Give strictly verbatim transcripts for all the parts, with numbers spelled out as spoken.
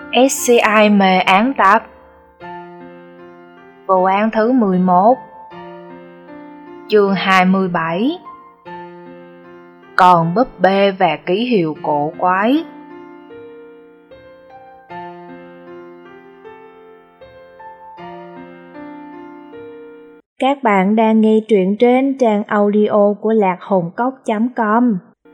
ét xê i mê án tập. Vụ án thứ mười một, chương hai mươi bảy. Con búp bê và ký hiệu cổ quái. Các bạn đang nghe truyện trên trang audio của lạc hồn cốc chấm com.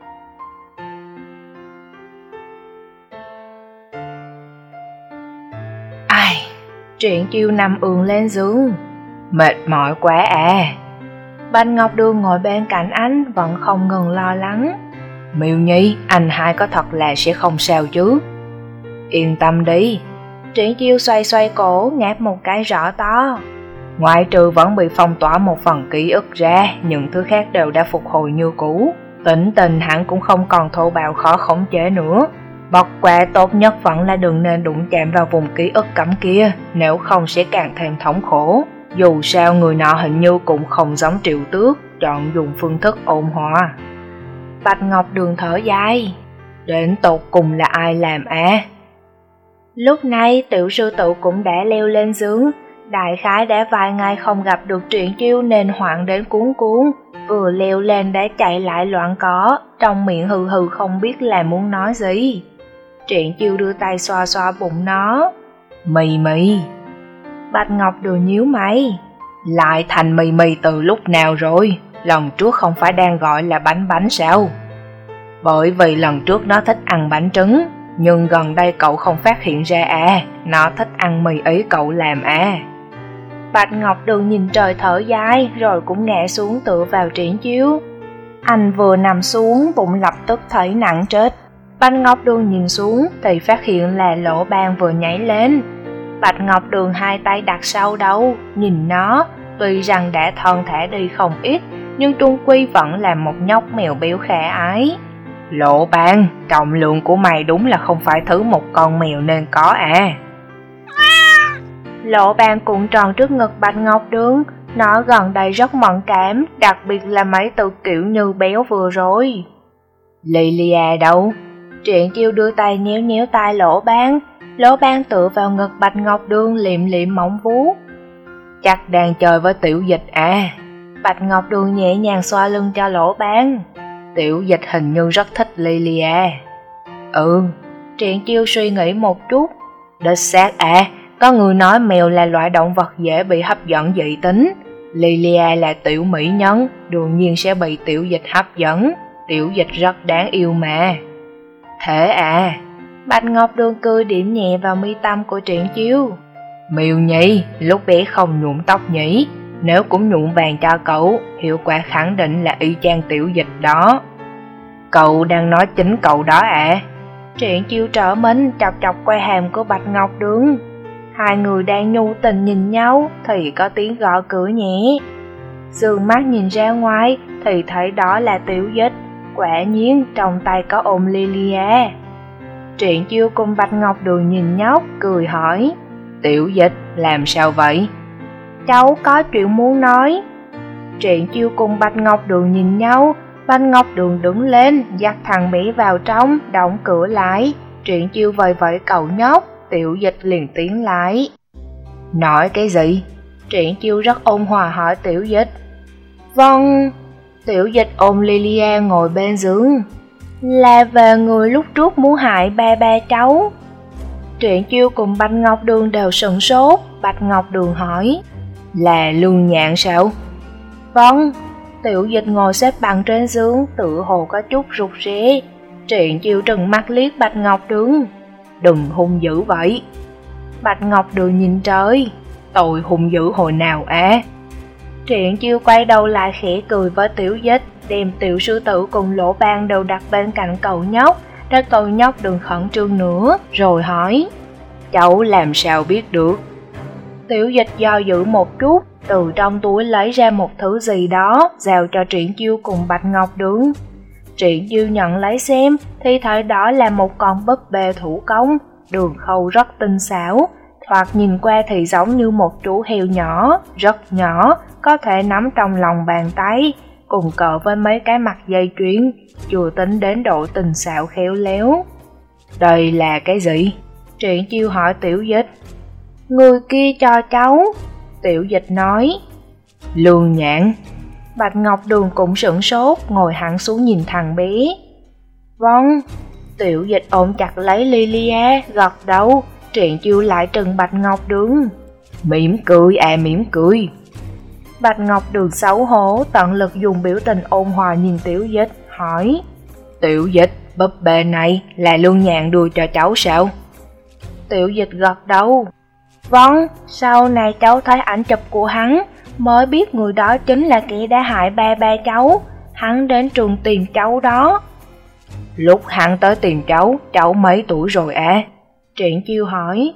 Ai, Triển Chiêu nằm ườn lên giường, mệt mỏi quá à. Bạch Ngọc Đường ngồi bên cạnh anh vẫn không ngừng lo lắng. Miêu Nhi, anh hai có thật là sẽ không sao chứ? Yên tâm đi. Triển Chiêu xoay xoay cổ, ngáp một cái rõ to. Ngoại trừ vẫn bị phong tỏa một phần ký ức ra, những thứ khác đều đã phục hồi như cũ. Tính tình hẳn cũng không còn thô bạo khó khống chế nữa. Bất quá tốt nhất vẫn là đừng nên đụng chạm vào vùng ký ức cấm kia, nếu không sẽ càng thêm thống khổ. Dù sao người nọ hình như cũng không giống Triệu Tước, chọn dùng phương thức ôn hòa. Bạch Ngọc Đường thở dài, đến tột cùng là ai làm à? Lúc này tiểu sư tử cũng đã leo lên giường. Đại khái đã vài ngày không gặp được Triển Chiêu nên hoảng đến cuốn cuốn, vừa leo lên đã chạy lại loạn cỏ, trong miệng hừ hừ không biết là muốn nói gì. Triển Chiêu đưa tay xoa xoa bụng nó. Mì mì. Bạch Ngọc Đường nhíu mày. Lại thành mì mì từ lúc nào rồi? Lần trước không phải đang gọi là bánh bánh sao? Bởi vì lần trước nó thích ăn bánh trứng, nhưng gần đây cậu không phát hiện ra à, nó thích ăn mì ý cậu làm à. Bạch Ngọc Đường nhìn trời thở dài rồi cũng ngã xuống tựa vào Triển Chiêu. Anh vừa nằm xuống bụng lập tức thấy nặng chết. Bạch Ngọc Đường nhìn xuống thì phát hiện là lỗ ban vừa nhảy lên. Bạch Ngọc Đường hai tay đặt sau đầu, nhìn nó, tuy rằng đã thon thả đi không ít, nhưng trung quy vẫn là một nhóc mèo béo khả ái. Lỗ ban, trọng lượng của mày đúng là không phải thứ một con mèo nên có à. Lỗ ban cuộn tròn trước ngực Bạch Ngọc Đường, nó gần đây rất mẫn cảm, đặc biệt là mấy từ kiểu như béo vừa rồi. Lilia đâu? Triển Chiêu đưa tay nhéo nhéo tai lỗ ban, lỗ ban tựa vào ngực Bạch Ngọc Đường liệm liệm móng vuốt. Chắc đang chơi với Tiểu Dịch à. Bạch Ngọc Đường nhẹ nhàng xoa lưng cho lỗ ban. Tiểu Dịch hình như rất thích Lilia. Ừ, Triển Chiêu suy nghĩ một chút. Đích xác à, có người nói mèo là loại động vật dễ bị hấp dẫn dị tính. Lilia là tiểu mỹ nhân, đương nhiên sẽ bị Tiểu Dịch hấp dẫn. Tiểu Dịch rất đáng yêu mà. Thế à? Bạch Ngọc Đường cười điểm nhẹ vào mi tâm của Triển Chiêu. Miêu Nhi, lúc bé không nhuộm tóc nhỉ? Nếu cũng nhuộm vàng cho cậu, hiệu quả khẳng định là y chang Tiểu Dịch đó. Cậu đang nói chính cậu đó à? Triển Chiêu trở mình chọc chọc que hàm của Bạch Ngọc Đường. Hai người đang nhu tình nhìn nhau thì có tiếng gõ cửa nhẹ. Dương mắt nhìn ra ngoài thì thấy đó là Tiểu Dịch. Quả nhiên trong tay có ôm Lilia. Triển Chiêu cùng Bạch Ngọc Đường nhìn nhóc, cười hỏi. Tiểu Dịch, làm sao vậy? Cháu có chuyện muốn nói. Triển Chiêu cùng Bạch Ngọc Đường nhìn nhau. Bạch Ngọc Đường đứng lên, dắt thằng bé vào trong, đóng cửa lại. Triển Chiêu vẫy vẫy cậu nhóc, Tiểu Dịch liền tiến lại. Nói cái gì? Triển Chiêu rất ôn hòa hỏi Tiểu Dịch. Vâng. Tiểu Dịch ôm Lilia ngồi bên giường. Là về người lúc trước muốn hại ba ba cháu. Triển Chiêu cùng Bạch Ngọc Đường đều sửng sốt. Bạch Ngọc Đường hỏi. Là Lương Nhạn sao? Vâng. Tiểu Dịch ngồi xếp bằng trên giường, tự hồ có chút rụt rè. Triển Chiêu trừng mắt liếc Bạch Ngọc Đường. Đừng hung dữ vậy. Bạch Ngọc Đường nhìn trời. Tôi hung dữ hồi nào á? Triển Chiêu quay đầu lại khẽ cười với Tiểu Dịch, đem Tiểu Sư Tử cùng Lỗ Ban đều đặt bên cạnh cậu nhóc, để cậu nhóc đừng khẩn trương nữa, rồi hỏi. Cháu làm sao biết được? Tiểu Dịch do dự một chút, từ trong túi lấy ra một thứ gì đó, giao cho Triển Chiêu cùng Bạch Ngọc Đường. Triển Chiêu nhận lấy xem, thì thấy đó là một con búp bê thủ công, đường khâu rất tinh xảo, thoạt nhìn qua thì giống như một chú heo nhỏ, rất nhỏ, có thể nắm trong lòng bàn tay, cùng cỡ với mấy cái mặt dây chuyền, chưa tính đến độ tinh xảo khéo léo. Đây là cái gì? Triển Chiêu hỏi Tiểu Dịch. Người kia cho cháu. Tiểu Dịch nói. Lương Nhạn. Bạch Ngọc Đường cũng sửng sốt, ngồi hẳn xuống nhìn thằng bé. Vâng. Tiểu Dịch ôm chặt lấy Lilia, gật đầu. Triển Chiêu lại trừng Bạch Ngọc Đường. Mỉm cười à mỉm cười. Bạch Ngọc Đường xấu hổ, tận lực dùng biểu tình ôn hòa nhìn Tiểu Dịch, hỏi. Tiểu Dịch, búp bê này là Lương Nhạn đưa cho cháu sao? Tiểu Dịch gật đầu. Vâng, sau này cháu thấy ảnh chụp của hắn, mới biết người đó chính là kẻ đã hại ba ba cháu. Hắn đến trường tìm cháu đó. Lúc hắn tới tìm cháu, cháu mấy tuổi rồi à? Triển Chiêu hỏi.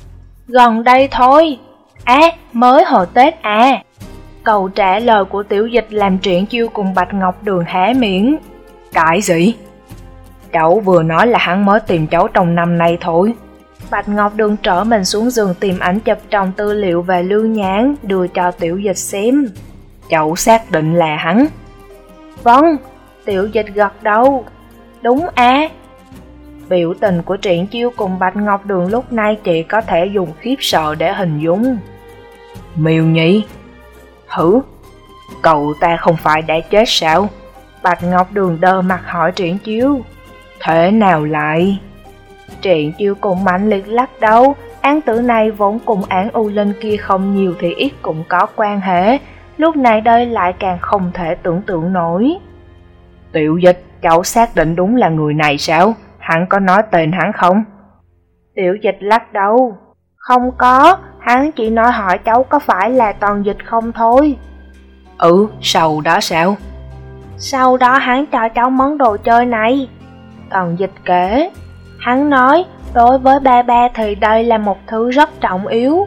Gần đây thôi. À, mới hồi Tết à. Câu trả lời của Tiểu Dịch làm Triển Chiêu cùng Bạch Ngọc Đường há miệng. Cái gì? Cháu vừa nói là hắn mới tìm cháu trong năm nay thôi. Bạch Ngọc Đường trở mình xuống giường tìm ảnh chụp trong tư liệu về Lương Nhạn, đưa cho Tiểu Dịch xem. Cháu xác định là hắn. Vâng, Tiểu Dịch gật đầu. Đúng á. Biểu tình của Triển Chiêu cùng Bạch Ngọc Đường lúc này chỉ có thể dùng khiếp sợ để hình dung. Miêu Nhi. Hử? Cậu ta không phải đã chết sao? Bạch Ngọc Đường đơ mặt hỏi Triển Chiêu. Thế nào lại? Triển Chiêu cùng mạnh liệt lắc đầu. Án tử này vốn cùng án U Linh kia không nhiều thì ít cũng có quan hệ. Lúc này đây lại càng không thể tưởng tượng nổi. Tiểu Dịch, cháu xác định đúng là người này sao? Hắn có nói tên hắn không? Tiểu Dịch lắc đầu. Không có, hắn chỉ nói hỏi cháu có phải là Tần Dịch không thôi. Ừ, sau đó sao? Sau đó hắn cho cháu món đồ chơi này. Tần Dịch kể. Hắn nói, đối với ba ba thì đây là một thứ rất trọng yếu.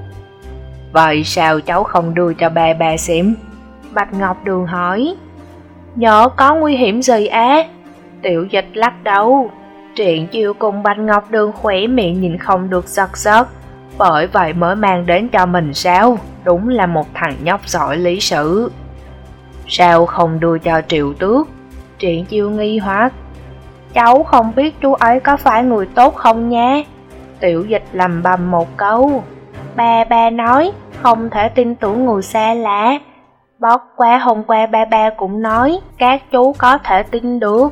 Vậy sao cháu không đưa cho ba ba xem? Bạch Ngọc Đường hỏi. Nhớ có nguy hiểm gì á? Tiểu Dịch lắc đầu. Triển Chiêu cùng Bạch Ngọc Đường khỏe miệng nhìn không được giật giật. Bởi vậy mới mang đến cho mình sao? Đúng là một thằng nhóc giỏi lý sự. Sao không đưa cho Triệu Tước? Triển Chiêu nghi hoặc. Cháu không biết chú ấy có phải người tốt không nha. Tiểu Dịch lầm bầm một câu. Ba ba nói không thể tin tưởng người xa lạ. Bất quá hôm qua ba ba cũng nói các chú có thể tin được.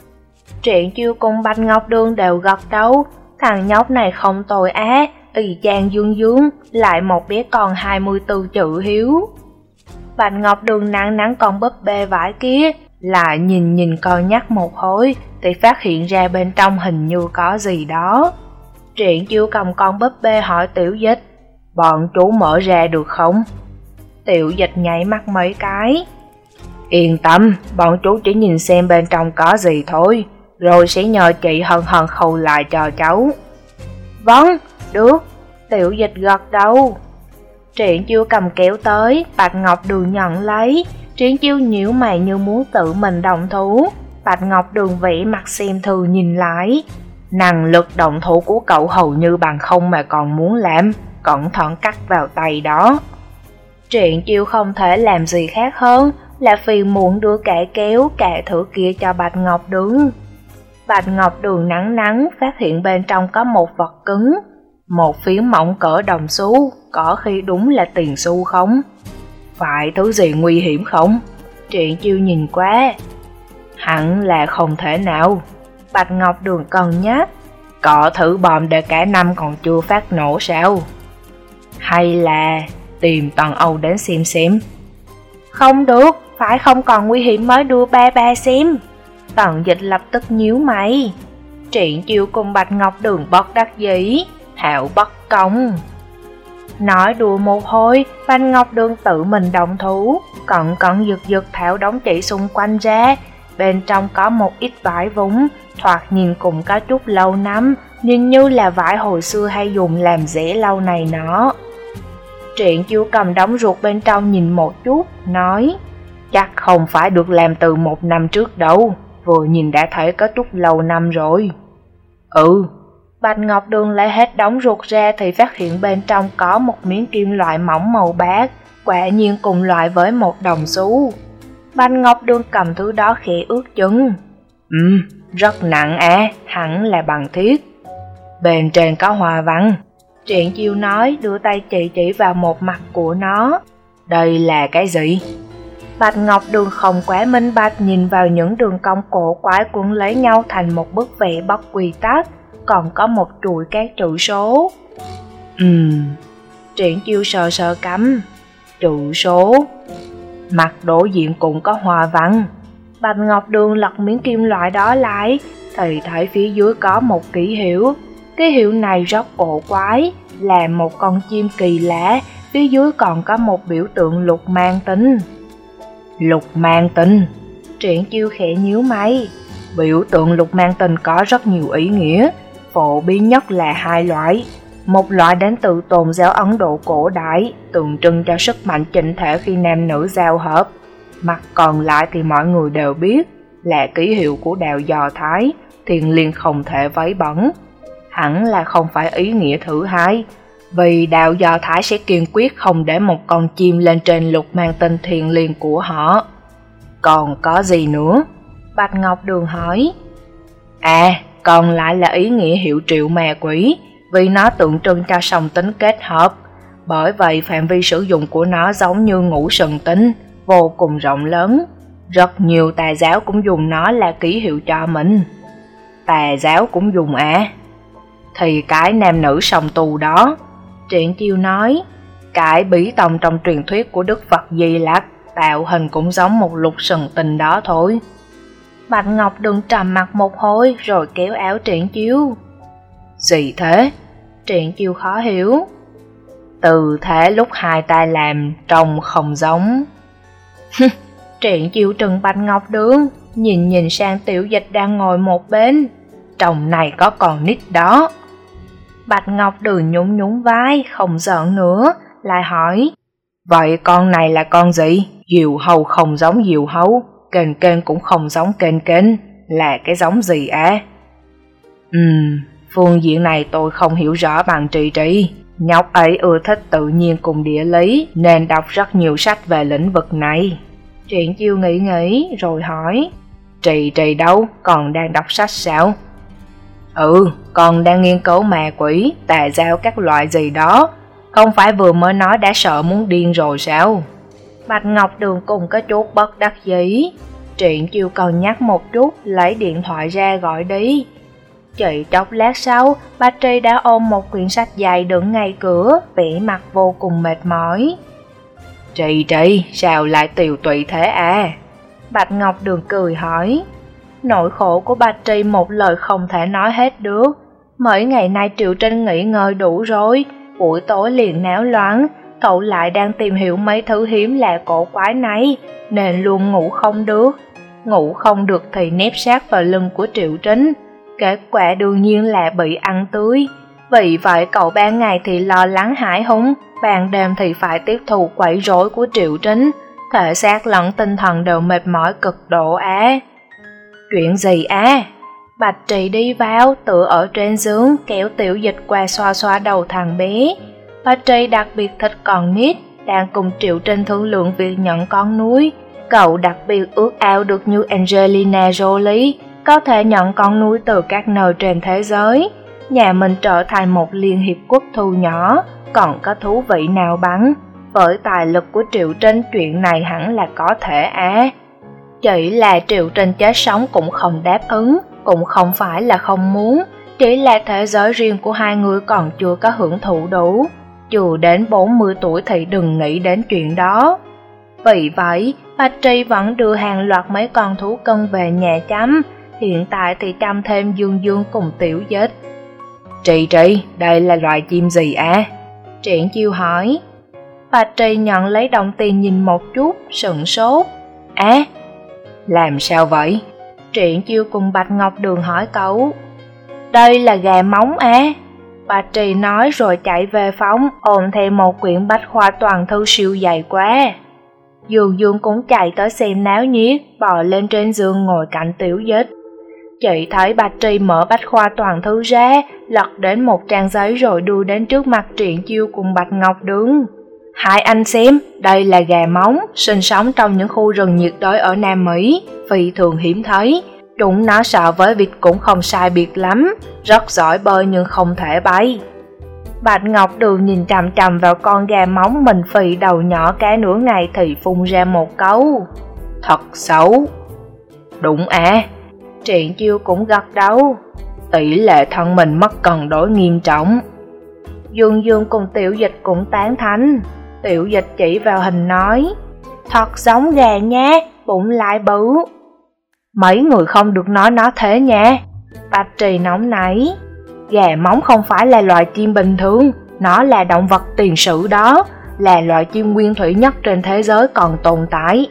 Triển Chiêu cùng Bạch Ngọc Đường đều gật đầu. Thằng nhóc này không tồi á. Y chang Dương Dương, lại một bé con hai mươi tư chữ hiếu. Bạch Ngọc Đường nắng nắng con búp bê vải kia, lại nhìn nhìn con nhắc một hồi, thì phát hiện ra bên trong hình như có gì đó. Triển Chiêu cầm con búp bê hỏi Tiểu Dịch, bọn chú mở ra được không? Tiểu Dịch nhảy mắt mấy cái. Yên tâm, bọn chú chỉ nhìn xem bên trong có gì thôi, rồi sẽ nhờ chị hân hân khâu lại cho cháu. Vâng, được. Tiểu Dịch gật đầu. Triển Chiêu cầm kéo tới, Bạch Ngọc Đường nhận lấy. Triển Chiêu nhíu mày như muốn tự mình động thủ. Bạch Ngọc Đường vẽ mặt xem thư nhìn lại. Năng lực động thủ của cậu hầu như bằng không mà còn muốn làm. Cẩn thận cắt vào tay đó. Triển Chiêu không thể làm gì khác hơn là phiền muộn đưa cả kéo cả thử kia cho Bạch Ngọc Đường. Bạch Ngọc Đường nắng nắng phát hiện bên trong có một vật cứng. Một phiến mỏng cỡ đồng xu, có khi đúng là tiền xu không? Phải thứ gì nguy hiểm không? Triển Chiêu nhìn qua. Hẳn là không thể nào. Bạch Ngọc Đường cân nhắc. Cọ thử bom để cả năm còn chưa phát nổ sao? Hay là tìm Tần Âu đến xem xem? Không được, phải không còn nguy hiểm mới đưa ba ba xem. Tần Dịch lập tức nhíu mày. Triển Chiêu cùng Bạch Ngọc Đường bất đắc dĩ. Hạo bất công. Nói đùa một hồi, Bạch Ngọc Đường tự mình động thủ, cẩn cẩn giật giật tháo đống chỉ xung quanh ra. Bên trong có một ít vải vũng, thoạt nhìn cũng có chút lâu năm, nhìn như là vải hồi xưa hay dùng làm rễ lâu này nọ. Triển Chiêu cầm đống ruột bên trong nhìn một chút, nói, chắc không phải được làm từ một năm trước đâu, vừa nhìn đã thấy có chút lâu năm rồi. Ừ. Bạch Ngọc Đường lấy hết đống ruột ra thì phát hiện bên trong có một miếng kim loại mỏng màu bạc, quả nhiên cùng loại với một đồng xu. Bạch Ngọc Đường cầm thứ đó khẽ ướt chân. Ừm, rất nặng à, hẳn là bằng thiết. bên trên có hoa văn. Triển Chiêu nói, đưa tay chỉ chỉ vào một mặt của nó. Đây là cái gì? Bạch Ngọc Đường không quá minh bạch nhìn vào những đường cong cổ quái cuốn lấy nhau thành một bức vẽ bất quy tắc, còn có một chuỗi các chữ số. Ừm, Triển Chiêu sờ sờ cằm. Chữ số. Mặt đối diện cũng có hoa văn. Bạch Ngọc Đường lật miếng kim loại đó lại, thì thấy phía dưới có một ký hiệu. Ký hiệu này rất cổ quái, là một con chim kỳ lạ, phía dưới còn có một biểu tượng lục mang tinh. Lục mang tinh. Triển Chiêu khẽ nhíu mày. Biểu tượng lục mang tinh có rất nhiều ý nghĩa, phổ biến nhất là hai loại. Một loại đến từ tôn giáo Ấn Độ cổ đại, tượng trưng cho sức mạnh chỉnh thể khi nam nữ giao hợp. Mặt còn lại thì mọi người đều biết, là ký hiệu của đạo Do Thái, thiêng liêng không thể vấy bẩn. Hẳn là không phải ý nghĩa thứ hai, vì đạo Do Thái sẽ kiên quyết không để một con chim lên trên lục mang tinh thiêng liêng của họ. Còn có gì nữa? Bạch Ngọc Đường hỏi. À, còn lại là ý nghĩa hiệu triệu ma quỷ, vì nó tượng trưng cho song tính kết hợp. Bởi vậy phạm vi sử dụng của nó giống như ngũ sừng tinh, vô cùng rộng lớn. Rất nhiều tà giáo cũng dùng nó là ký hiệu cho mình. Tà giáo cũng dùng à? Thì cái nam nữ song tu đó. Triển Chiêu nói, cái bí tông trong truyền thuyết của Đức Phật Di Lặc, tạo hình cũng giống một lục sừng tinh đó thôi. Bạch Ngọc Đường trầm mặt một hồi rồi kéo áo Triển Chiêu. Gì thế? Triển Chiêu khó hiểu. Từ thế lúc hai tay làm trông không giống. Triển Chiêu trừng Bạch Ngọc Đường, nhìn nhìn sang Tiểu Dịch đang ngồi một bên. Trong này có con nít đó. Bạch Ngọc Đường nhún nhún vai, không giận nữa, lại hỏi. Vậy con này là con gì? Diều hâu không giống diều hâu, kền kền cũng không giống kền kền, là cái giống gì á? Ừm, phương diện này tôi không hiểu rõ bằng Trì Trì. Nhóc ấy ưa thích tự nhiên cùng địa lý, nên đọc rất nhiều sách về lĩnh vực này. Triển Chiêu nghĩ nghĩ rồi hỏi. Trì Trì đâu, còn đang đọc sách sao? Ừ, còn đang nghiên cứu ma quỷ, tà giáo các loại gì đó. Không phải vừa mới nói đã sợ muốn điên rồi sao? Bạch Ngọc Đường cùng có chút bất đắc dĩ. Triển Chiêu còn nhắc một chút, lấy điện thoại ra gọi đi. Chỉ chốc lát sau, Bạch Trì đã ôm một quyển sách dài đứng ngay cửa, vẻ mặt vô cùng mệt mỏi. Trì Trì, sao lại tiều tụy thế à? Bạch Ngọc Đường cười hỏi. Nỗi khổ của Bạch Trì một lời không thể nói hết được. Mấy ngày nay Triệu Trinh nghỉ ngơi đủ rồi, buổi tối liền náo loạn, cậu lại đang tìm hiểu mấy thứ hiếm lạ cổ quái này, nên luôn ngủ không được. Ngủ không được thì nép sát vào lưng của Triệu Trinh, kết quả đương nhiên là bị ăn tươi. Vì vậy cậu ban ngày thì lo lắng hãi hùng, ban đêm thì phải tiếp thụ quấy rối của Triệu Trinh, thể xác lẫn tinh thần đều mệt mỏi cực độ á. Chuyện gì á? Bạch Trì đi vào, tựa ở trên giường, kéo Tiểu Dịch qua xoa xoa đầu thằng bé. Bạch Trì đặc biệt thích con nít, đang cùng Triệu Trinh thương lượng việc nhận con nuôi. Cậu đặc biệt ước ao được như Angelina Jolie, có thể nhận con nuôi từ các nơi trên thế giới. Nhà mình trở thành một liên hiệp quốc thu nhỏ, còn có thú vị nào bằng. Với tài lực của Triệu Trinh, chuyện này hẳn là có thể á. Chỉ là Triệu Trinh chết sống cũng không đáp ứng, cũng không phải là không muốn, chỉ là thế giới riêng của hai người còn chưa có hưởng thụ đủ. Chưa đến bốn mươi tuổi thì đừng nghĩ đến chuyện đó. Vì vậy, Bạch Trì vẫn đưa hàng loạt mấy con thú cưng về nhà chăm, hiện tại thì chăm thêm Dương Dương cùng Tiểu Dịch. Trì Trì, đây là loài chim gì à? Triển Chiêu hỏi. Bạch Trì nhận lấy đồng tiền nhìn một chút, sửng sốt. À, làm sao vậy? Triển Chiêu cùng Bạch Ngọc Đường hỏi cậu. Đây là gà móng á. Bạch Trì nói rồi chạy về phòng, ôm theo một quyển bách khoa toàn thư siêu dày quá. Dương Dương cũng chạy tới xem náo nhiệt, bò lên trên giường ngồi cạnh Tiểu Dịch. Chị thấy Bạch Trì mở bách khoa toàn thư ra, lật đến một trang giấy rồi đưa đến trước mặt Triển Chiêu cùng Bạch Ngọc Đường. Hai anh xem, đây là gà móng, sinh sống trong những khu rừng nhiệt đới ở Nam Mỹ, phi thường hiếm thấy. Chúng nó so với vịt cũng không sai biệt lắm, rất giỏi bơi nhưng không thể bay. Bạch Ngọc Đường nhìn chằm chằm vào con gà móng mình phì đầu nhỏ cả nửa ngày thì phun ra một câu: thật xấu. Đúng à, Triển Chiêu cũng gật đầu. Tỷ lệ thân mình mất cân đối nghiêm trọng. Dương Dương cùng Tiểu Dịch cũng tán thán. Tiểu Dịch chỉ vào hình nói: thật giống gà nha, bụng lại bự. Mấy người không được nói nó thế nha. Bạch Trì nóng nảy. Gà móng không phải là loài chim bình thường, nó là động vật tiền sử đó, là loài chim nguyên thủy nhất trên thế giới còn tồn tại.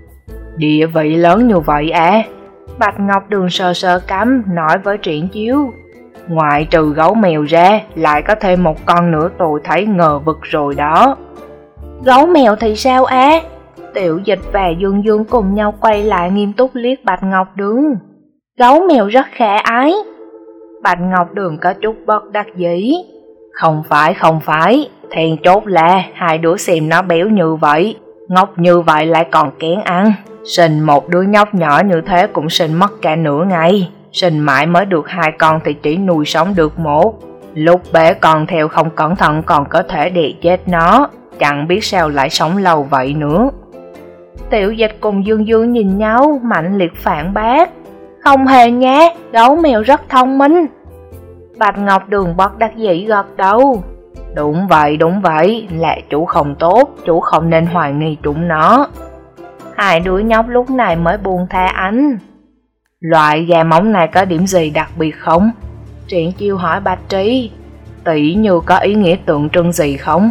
Địa vị lớn như vậy à? Bạch Ngọc Đường sờ sờ cằm nói với Triển Chiêu. Ngoại trừ gấu mèo ra, lại có thêm một con nữa tôi thấy ngờ vực rồi đó. Gấu mèo thì sao á? À? Tiểu Dịch và Dương Dương cùng nhau quay lại nghiêm túc liếc Bạch Ngọc Đường. Gấu mèo rất khả ái. Bạch Ngọc Đường có chút bất đắc dĩ. Không phải không phải, then chốt là hai đứa xem nó béo như vậy, ngốc như vậy lại còn kén ăn. Sinh một đứa nhóc nhỏ như thế cũng sinh mất cả nửa ngày, sinh mãi mới được hai con thì chỉ nuôi sống được một. Lúc bé con theo không cẩn thận còn có thể đè chết nó, chẳng biết sao lại sống lâu vậy nữa. Tiểu Dịch cùng Dương Dương nhìn nhau, mạnh liệt phản bác. Không hề nha, gấu mèo rất thông minh. Bạch Ngọc Đường bất đắc dĩ gật đầu. Đúng vậy, đúng vậy, là chủ không tốt, chủ không nên hoài nghi chúng nó. Hai đứa nhóc lúc này mới buông tha ánh. Loại gà móng này có điểm gì đặc biệt không? Triển Chiêu hỏi Bạch Trí. Tỷ như có ý nghĩa tượng trưng gì không?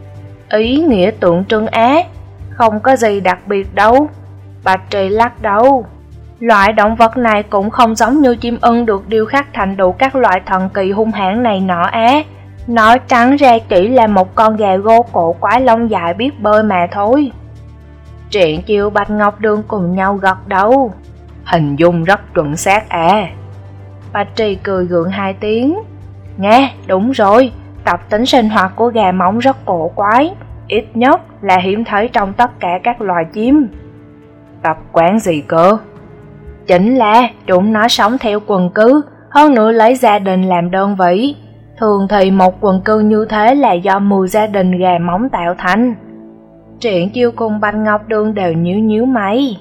Ý nghĩa tượng trưng á? Không có gì đặc biệt đâu. Bạch Trì lắc đầu. Loại động vật này cũng không giống như chim ưng được điêu khắc thành đủ các loại thần kỳ hung hãn này nọ á. Nói trắng ra chỉ là một con gà gô cổ quái lông dài biết bơi mà thôi. Triển Chiêu Bạch Ngọc Đường cùng nhau gật đầu. Hình dung rất chuẩn xác à. Bạch Trì cười gượng hai tiếng. Nghe, đúng rồi, tập tính sinh hoạt của gà móng rất cổ quái, ít nhất là hiếm thấy trong tất cả các loài chim. Tập quán gì cơ? Chính là chúng nó sống theo quần cư, hơn nữa lấy gia đình làm đơn vị. Thường thì một quần cư như thế là do mười gia đình gà móng tạo thành. Triển Chiêu cùng Bạch Ngọc Đường đều nhíu nhíu mày.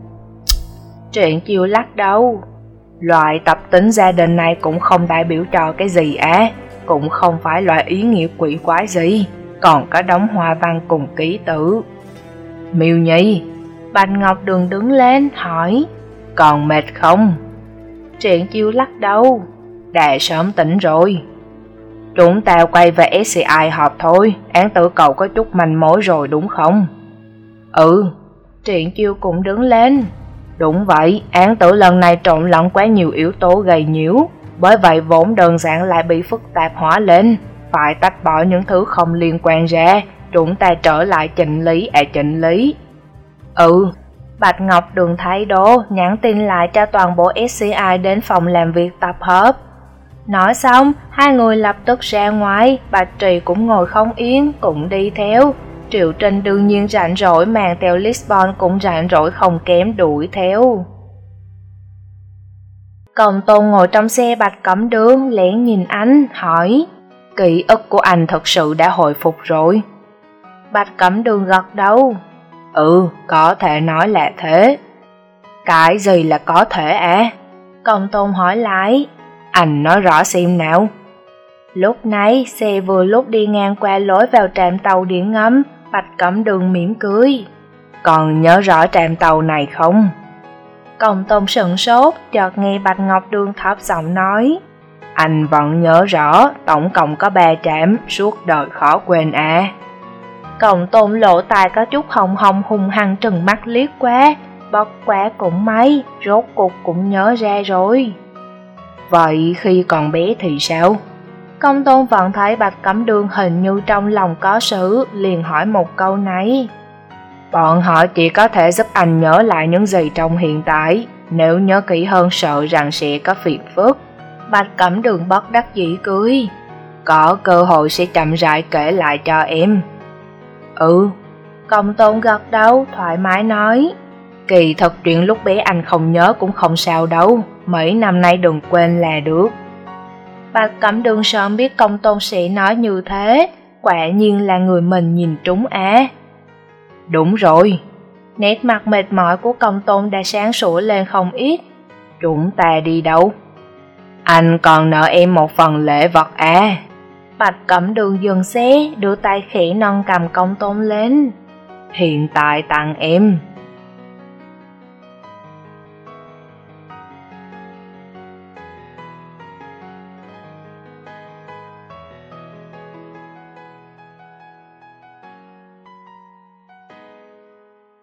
Triển Chiêu lắc đầu. Loại tập tính gia đình này cũng không đại biểu cho cái gì á, cũng không phải loại ý nghĩa quỷ quái gì, còn có đống hoa văn cùng ký tự. Miêu Nhi, Bạch Ngọc Đường đứng lên hỏi, còn mệt không? Triển Chiêu lắc đầu. Đã sớm tỉnh rồi. Chúng ta quay về ét xê i họp thôi, án tử cậu có chút manh mối rồi đúng không? Ừ. Triển Chiêu cũng đứng lên. Đúng vậy, án tử lần này trộn lẫn quá nhiều yếu tố gây nhiễu, bởi vậy vốn đơn giản lại bị phức tạp hóa lên, phải tách bỏ những thứ không liên quan ra, chúng ta trở lại chỉnh lý à chỉnh lý. Ừ. Bạch Ngọc Đường thái độ, nhắn tin lại cho toàn bộ ét xê i đến phòng làm việc tập hợp. Nói xong, hai người lập tức ra ngoài, Bạch Trì cũng ngồi không yên, cũng đi theo. Triệu Trình đương nhiên rảnh rỗi, mang theo Lisbon cũng rảnh rỗi không kém đuổi theo. Công Tôn ngồi trong xe Bạch Cẩm Đường, lén nhìn anh, hỏi, ký ức của anh thật sự đã hồi phục rồi? Bạch Cẩm Đường gật đầu. Ừ, có thể nói là thế. Cái gì là có thể à? Công Tôn hỏi lại. Anh nói rõ xem nào. Lúc nãy, xe vừa lúc đi ngang qua lối vào trạm tàu điện ngầm, Bạch Cẩm Đường mỉm cười. Còn nhớ rõ trạm tàu này không? Công Tôn sửng sốt, chợt nghe Bạch Ngọc Đường thấp giọng nói. Anh vẫn nhớ rõ, tổng cộng có ba trạm, suốt đời khó quên à. Công Tôn lộ tài có chút hồng hồng hùng hăng trừng mắt liếc qua, bất quá cũng may, rốt cuộc cũng nhớ ra rồi. Vậy khi còn bé thì sao? Công Tôn vẫn thấy Bạch Cẩm Đường hình như trong lòng có sự, liền hỏi một câu này. Bọn họ chỉ có thể giúp anh nhớ lại những gì trong hiện tại, nếu nhớ kỹ hơn sợ rằng sẽ có phiền phức. Bạch Cẩm Đường bất đắc dĩ cười. Có cơ hội sẽ chậm rãi kể lại cho em. Ừ. Công Tôn gật đầu, thoải mái nói. Kỳ thật chuyện lúc bé anh không nhớ cũng không sao đâu, mấy năm nay đừng quên là được. Bạch Cẩm Đường sớm biết Công Tôn sẽ nói như thế, quả nhiên là người mình nhìn trúng á. Đúng rồi. Nét mặt mệt mỏi của Công Tôn đã sáng sủa lên không ít. Chúng ta đi đâu? Anh còn nợ em một phần lễ vật à? Bạch Cẩm Đường dừng xe, đưa tay khẽ nâng cầm Công Tôn lên. Hiện tại tặng em.